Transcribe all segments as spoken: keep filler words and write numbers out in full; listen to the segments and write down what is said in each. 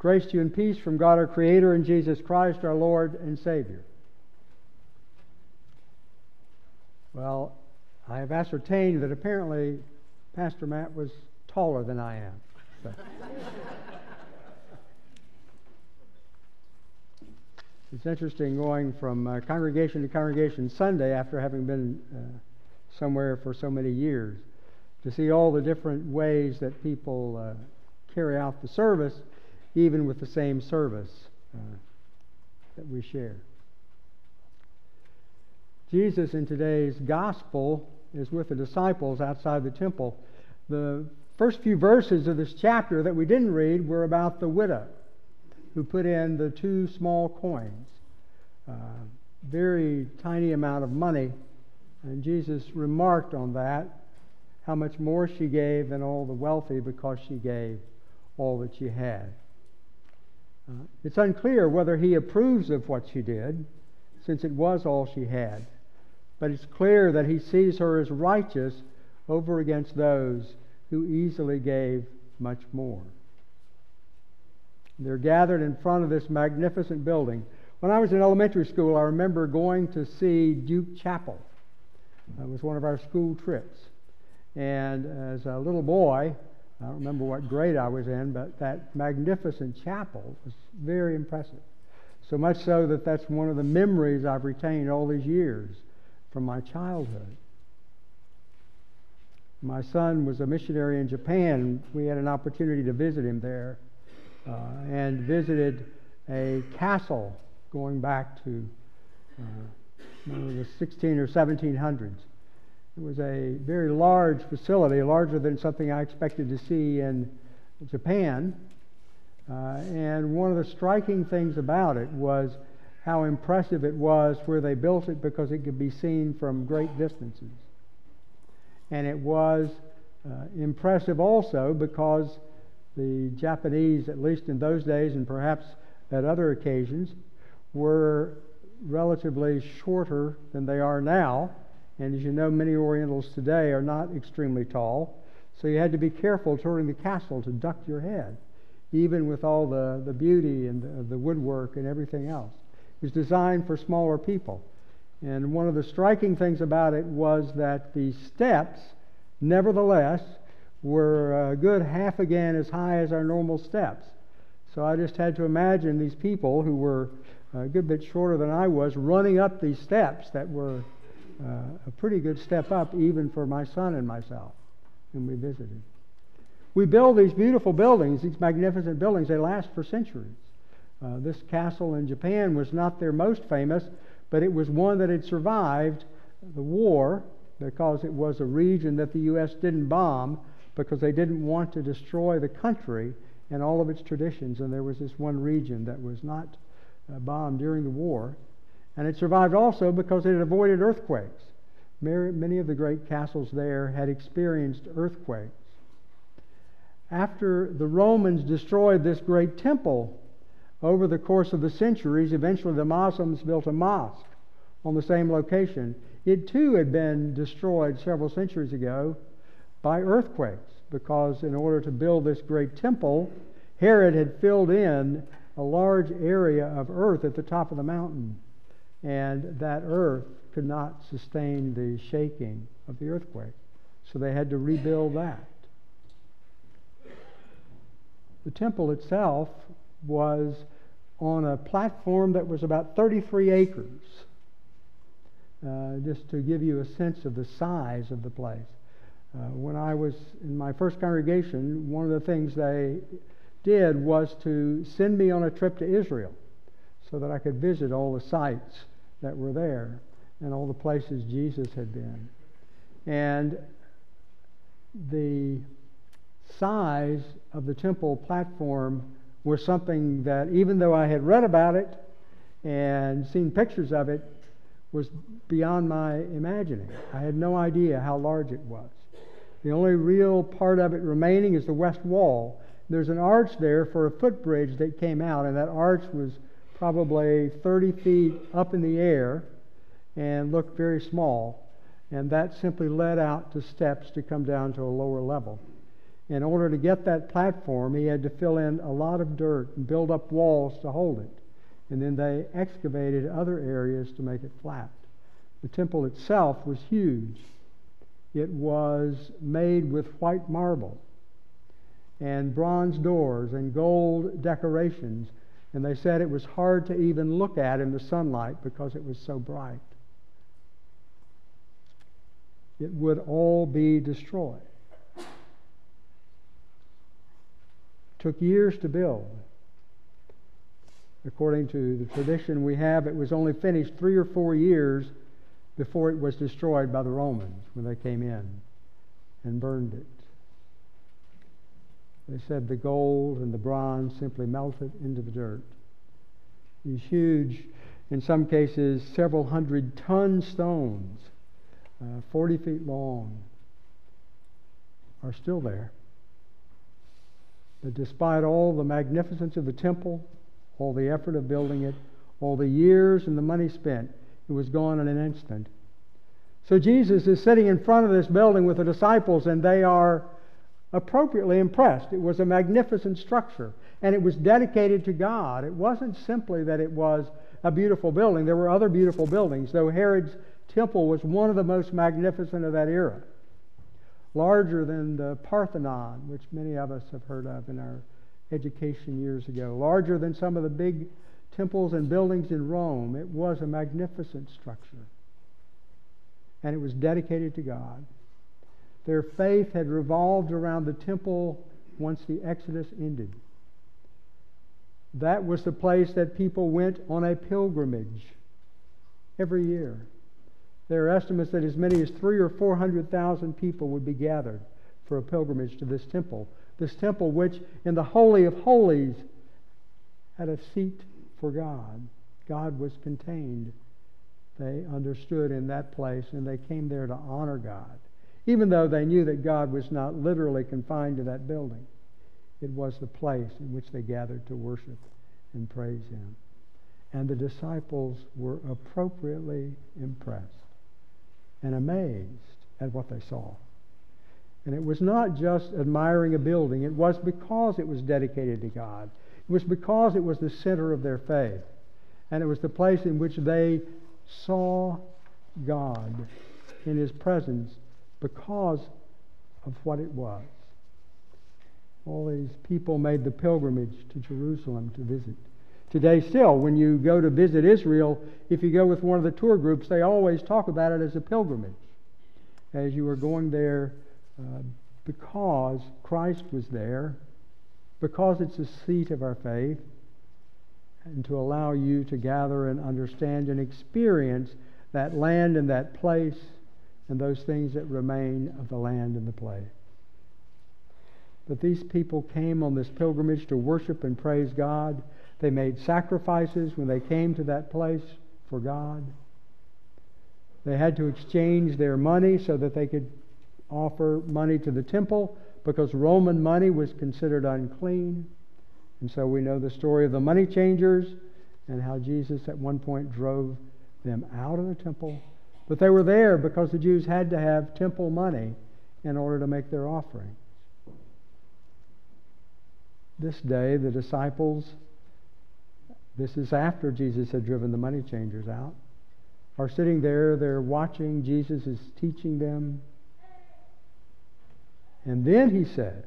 Grace to you and peace from God our Creator and Jesus Christ our Lord and Savior. Well, I have ascertained that apparently Pastor Matt was taller than I am. So. It's interesting going from uh, congregation to congregation Sunday after having been uh, somewhere for so many years to see all the different ways that people uh, carry out the service, even with the same service uh, that we share. Jesus in today's gospel is with the disciples outside the temple. The first few verses of this chapter that we didn't read were about the widow who put in the two small coins, uh, very tiny amount of money, and Jesus remarked on that, how much more she gave than all the wealthy because she gave all that she had. Uh, it's unclear whether he approves of what she did, since it was all she had. But it's clear that he sees her as righteous over against those who easily gave much more. They're gathered in front of this magnificent building. When I was in elementary school, I remember going to see Duke Chapel. It was one of our school trips. And as a little boy, I don't remember what grade I was in, but that magnificent chapel was very impressive. So much so that that's one of the memories I've retained all these years from my childhood. My son was a missionary in Japan. We had an opportunity to visit him there uh, and visited a castle going back to uh, the sixteen or seventeen hundreds. It was a very large facility, larger than something I expected to see in Japan. Uh, and one of the striking things about it was how impressive it was where they built it, because it could be seen from great distances. And it was uh, impressive also because the Japanese, at least in those days and perhaps at other occasions, were relatively shorter than they are now. And as you know, many Orientals today are not extremely tall. So you had to be careful touring the castle to duck your head, even with all the, the beauty and the, the woodwork and everything else. It was designed for smaller people. And one of the striking things about it was that the steps, nevertheless, were a good half again as high as our normal steps. So I just had to imagine these people who were a good bit shorter than I was running up these steps that were uh, a pretty good step up even for my son and myself when we visited. We build these beautiful buildings, these magnificent buildings. They last for centuries. Uh, this castle in Japan was not their most famous, but it was one that had survived the war because it was a region that the U S didn't bomb because they didn't want to destroy the country and all of its traditions. And there was this one region that was not uh, bombed during the war. And it survived also because it had avoided earthquakes. Many of the great castles there had experienced earthquakes. After the Romans destroyed this great temple, over the course of the centuries, eventually the Muslims built a mosque on the same location. It too had been destroyed several centuries ago by earthquakes, because in order to build this great temple, Herod had filled in a large area of earth at the top of the mountain, and that earth could not sustain the shaking of the earthquake. So they had to rebuild that. The temple itself was on a platform that was about thirty-three acres, uh, just to give you a sense of the size of the place. Uh, when I was in my first congregation, one of the things they did was to send me on a trip to Israel so that I could visit all the sites that were there and all the places Jesus had been. And the size of the temple platform was something that, even though I had read about it and seen pictures of it, was beyond my imagining. I had no idea how large it was. The only real part of it remaining is the west wall. There's an arch there for a footbridge that came out, and that arch was probably thirty feet up in the air and looked very small. And that simply led out to steps to come down to a lower level. In order to get that platform, he had to fill in a lot of dirt and build up walls to hold it. And then they excavated other areas to make it flat. The temple itself was huge. It was made with white marble and bronze doors and gold decorations. And they said it was hard to even look at in the sunlight because it was so bright. It would all be destroyed. Took years to build. According to the tradition we have, it was only finished three or four years before it was destroyed by the Romans when they came in and burned it. They said the gold and the bronze simply melted into the dirt. These huge, in some cases, several hundred ton stones, uh, forty feet long, are still there. But despite all the magnificence of the temple, all the effort of building it, all the years and the money spent, it was gone in an instant. So Jesus is sitting in front of this building with the disciples, and they are appropriately impressed. It was a magnificent structure, and it was dedicated to God. It wasn't simply that it was a beautiful building. There were other beautiful buildings, though Herod's temple was one of the most magnificent of that era. Larger than the Parthenon, which many of us have heard of in our education years ago. Larger than some of the big temples and buildings in Rome. It was a magnificent structure. And it was dedicated to God. Their faith had revolved around the temple once the Exodus ended. That was the place that people went on a pilgrimage every year. There are estimates that as many as three or four hundred thousand people would be gathered for a pilgrimage to this temple. This temple, which in the Holy of Holies had a seat for God. God was contained. They understood in that place, and they came there to honor God, even though they knew that God was not literally confined to that building. It was the place in which they gathered to worship and praise Him. And the disciples were appropriately impressed and amazed at what they saw. And it was not just admiring a building. It was because it was dedicated to God. It was because it was the center of their faith. And it was the place in which they saw God in His presence because of what it was. All these people made the pilgrimage to Jerusalem to visit. Today still, when you go to visit Israel, if you go with one of the tour groups, they always talk about it as a pilgrimage, as you are going there uh, because Christ was there, because it's the seat of our faith, and to allow you to gather and understand and experience that land and that place and those things that remain of the land and the place. But these people came on this pilgrimage to worship and praise God. They made sacrifices when they came to that place for God. They had to exchange their money so that they could offer money to the temple, because Roman money was considered unclean. And so we know the story of the money changers and how Jesus at one point drove them out of the temple. But they were there because the Jews had to have temple money in order to make their offerings. This day, the disciples, this is after Jesus had driven the money changers out, are sitting there, they're watching, Jesus is teaching them. And then He says,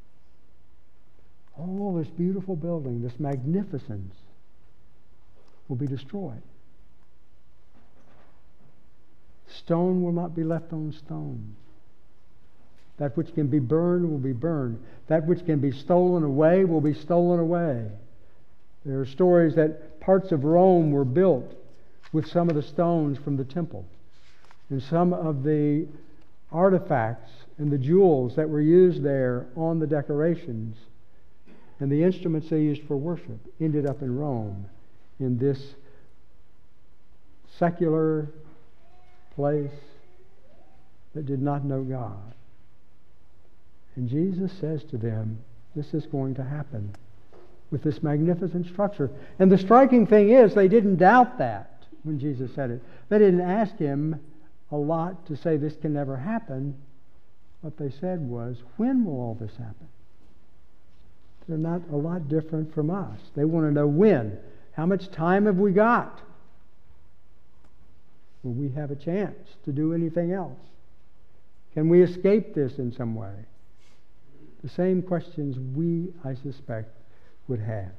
all this beautiful building, this magnificence, will be destroyed. Stone will not be left on stone. That which can be burned will be burned. That which can be stolen away will be stolen away. There are stories that parts of Rome were built with some of the stones from the temple. And some of the artifacts and the jewels that were used there on the decorations and the instruments they used for worship ended up in Rome, in this secular place that did not know God. And Jesus says to them, this is going to happen with this magnificent structure. And the striking thing is, they didn't doubt that when Jesus said it. They didn't ask Him a lot to say this can never happen. what they said was, when will all this happen? They're not a lot different from us. They want to know when. How much time have we got? Will we have a chance to do anything else? Can we escape this in some way? The same questions we, I suspect, would have.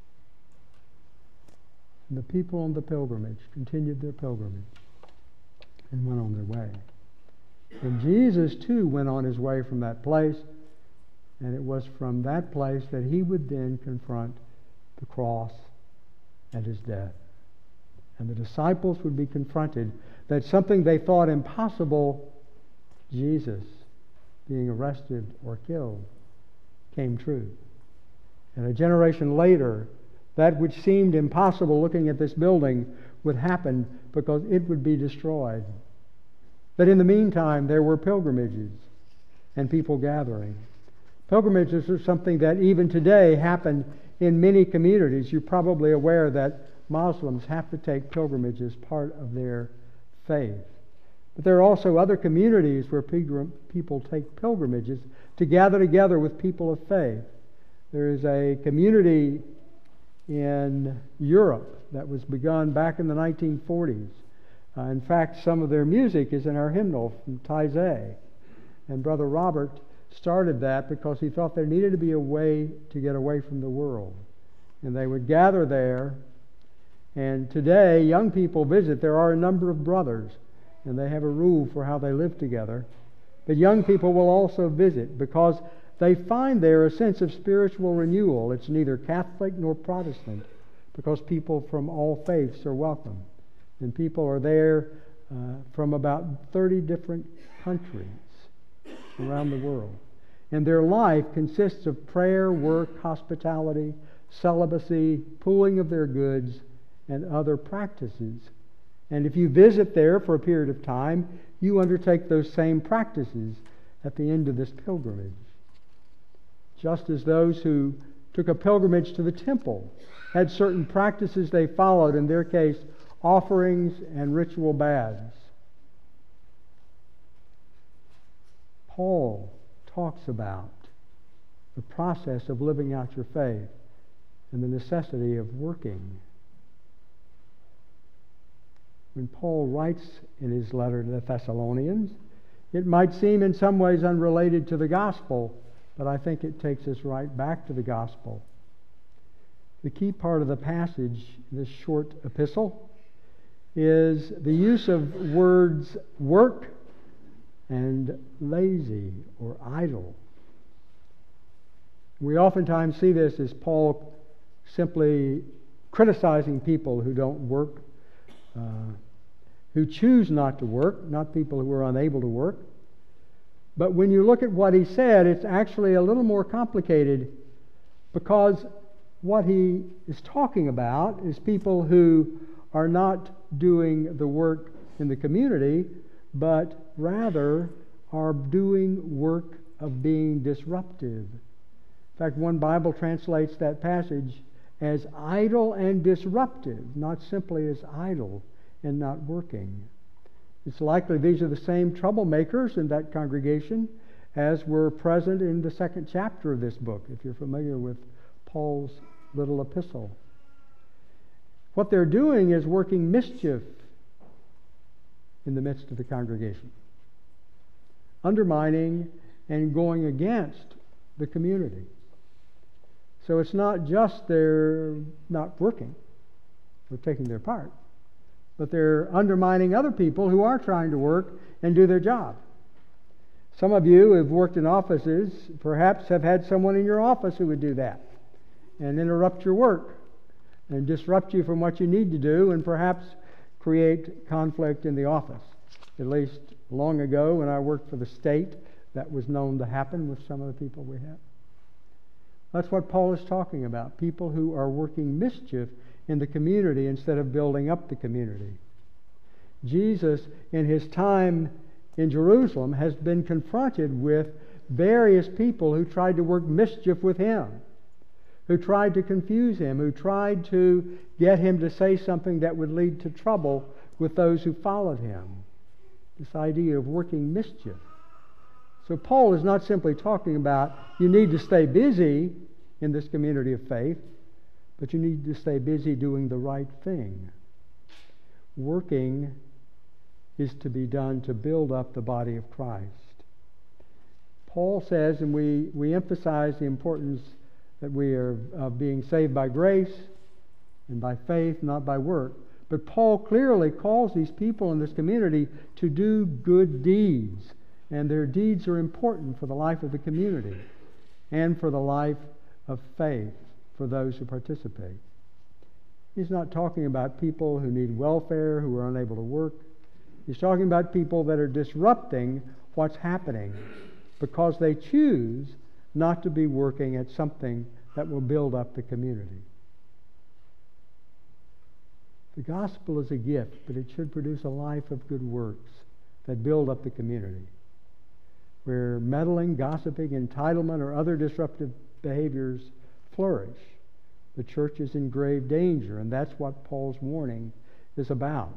And the people on the pilgrimage continued their pilgrimage and went on their way. And Jesus, too, went on his way from that place, and it was from that place that he would then confront the cross and his death. And the disciples would be confronted that something they thought impossible, Jesus being arrested or killed, came true. And a generation later, that which seemed impossible looking at this building would happen because it would be destroyed. But in the meantime, there were pilgrimages and people gathering. Pilgrimages are something that even today happen in many communities. You're probably aware that Muslims have to take pilgrimage as part of their faith. But there are also other communities where people take pilgrimages to gather together with people of faith. There is a community in Europe that was begun back in the nineteen forties. Uh, in fact, some of their music is in our hymnal from Taizé. And Brother Robert started that because he thought there needed to be a way to get away from the world. And they would gather there. And today, young people visit. There are a number of brothers, and they have a rule for how they live together. But young people will also visit because they find there a sense of spiritual renewal. It's neither Catholic nor Protestant, because people from all faiths are welcome. And people are there uh, from about thirty different countries around the world. And their life consists of prayer, work, hospitality, celibacy, pooling of their goods, and other practices. And if you visit there for a period of time, you undertake those same practices at the end of this pilgrimage. Just as those who took a pilgrimage to the temple had certain practices they followed, in their case, offerings and ritual baths. Paul talks about the process of living out your faith and the necessity of working. When Paul writes in his letter to the Thessalonians, it might seem in some ways unrelated to the gospel, but I think it takes us right back to the gospel. The key part of the passage in this short epistle is the use of words work and lazy or idle. We oftentimes see this as Paul simply criticizing people who don't work, uh, who choose not to work, not people who are unable to work. But when you look at what he said, it's actually a little more complicated, because what he is talking about is people who are not doing the work in the community, but rather are doing work of being disruptive. In fact, one Bible translates that passage as idle and disruptive, not simply as idle and not working. It's likely these are the same troublemakers in that congregation as were present in the second chapter of this book, if you're familiar with Paul's little epistle. What they're doing is working mischief in the midst of the congregation, undermining and going against the community. So it's not just they're not working or taking their part, but they're undermining other people who are trying to work and do their job. Some of you who have worked in offices perhaps have had someone in your office who would do that and interrupt your work and disrupt you from what you need to do, and perhaps create conflict in the office. At least long ago when I worked for the state, that was known to happen with some of the people we have. That's what Paul is talking about, people who are working mischief in the community instead of building up the community. Jesus, in his time in Jerusalem, has been confronted with various people who tried to work mischief with him, who tried to confuse him, who tried to get him to say something that would lead to trouble with those who followed him. This idea of working mischief. So Paul is not simply talking about you need to stay busy in this community of faith, but you need to stay busy doing the right thing. Working is to be done to build up the body of Christ. Paul says, and we, we emphasize the importance that we are uh, being saved by grace and by faith, not by work. But Paul clearly calls these people in this community to do good deeds. And their deeds are important for the life of the community and for the life of faith for those who participate. He's not talking about people who need welfare, who are unable to work. He's talking about people that are disrupting what's happening because they choose not to be working at something that will build up the community. The gospel is a gift, but it should produce a life of good works that build up the community. Where meddling, gossiping, entitlement, or other disruptive behaviors flourish, the church is in grave danger, and that's what Paul's warning is about.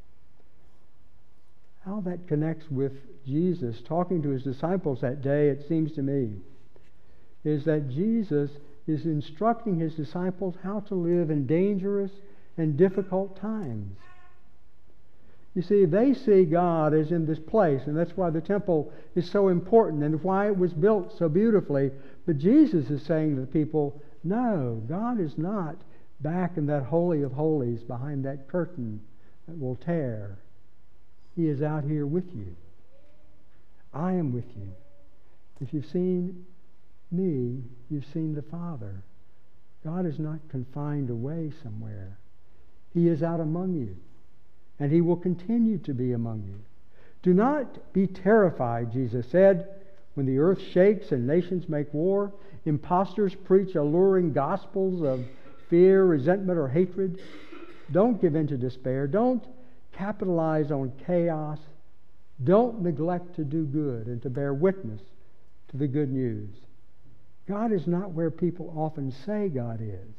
How that connects with Jesus talking to his disciples that day, it seems to me, is that Jesus is instructing his disciples how to live in dangerous and difficult times. You see, they see God as in this place, and that's why the temple is so important and why it was built so beautifully. But Jesus is saying to the people, no, God is not back in that Holy of Holies behind that curtain that will tear. He is out here with you. I am with you. If you've seen me, you've seen the Father. God is not confined away somewhere. He is out among you, and he will continue to be among you. Do not be terrified, Jesus said, when the earth shakes and nations make war. Impostors preach alluring gospels of fear, resentment, or hatred. Don't give in to despair. Don't capitalize on chaos. Don't neglect to do good and to bear witness to the good news. God is not where people often say God is.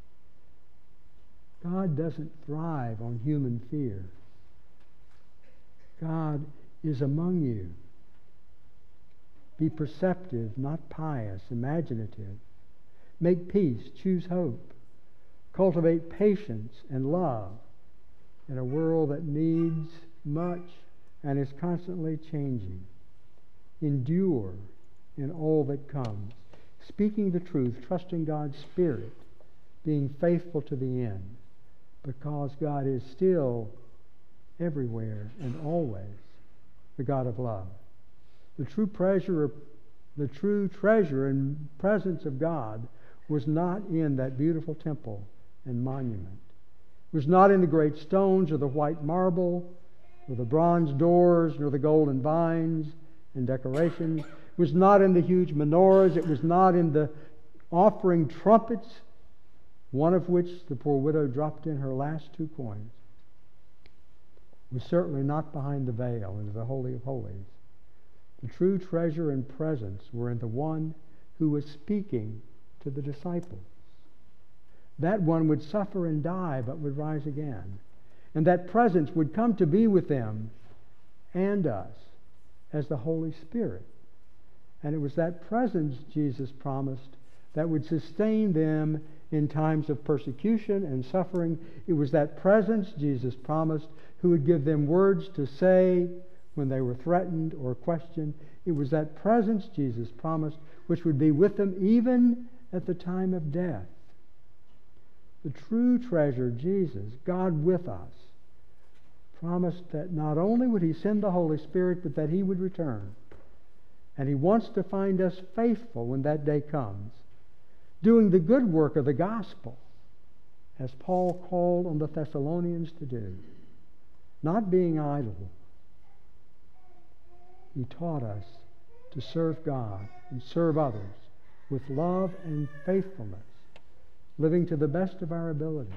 God doesn't thrive on human fear. God is among you. Be perceptive, not pious, imaginative. Make peace, choose hope. Cultivate patience and love in a world that needs much and is constantly changing. Endure in all that comes. Speaking the truth, trusting God's Spirit, being faithful to the end, because God is still everywhere and always the God of love. The true treasure, the true treasure and presence of God was not in that beautiful temple and monument. It was not in the great stones or the white marble, or the bronze doors, nor the golden vines and decorations. It was not in the huge menorahs. It was not in the offering trumpets, one of which the poor widow dropped in her last two coins. It was certainly not behind the veil into the Holy of Holies. The true treasure and presence were in the one who was speaking to the disciples. That one would suffer and die, but would rise again. And that presence would come to be with them and us as the Holy Spirit. And it was that presence, Jesus promised, that would sustain them in times of persecution and suffering. It was that presence, Jesus promised, who would give them words to say when they were threatened or questioned. It was that presence, Jesus promised, which would be with them even at the time of death. The true treasure, Jesus, God with us, promised that not only would he send the Holy Spirit, but that he would return. And he wants to find us faithful when that day comes, doing the good work of the gospel, as Paul called on the Thessalonians to do, not being idle. He taught us to serve God and serve others with love and faithfulness, living to the best of our ability.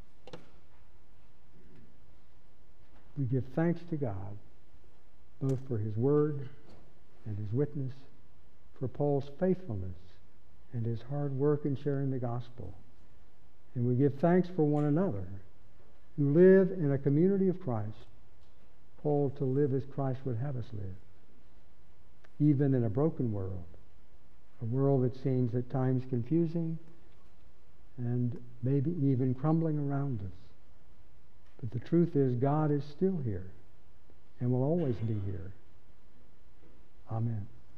We give thanks to God, both for his word and his witness, for Paul's faithfulness and his hard work in sharing the gospel. And we give thanks for one another who live in a community of Christ, called to live as Christ would have us live. even in a broken world, a world that seems at times confusing and maybe even crumbling around us. But the truth is, God is still here and will always be here. Amen.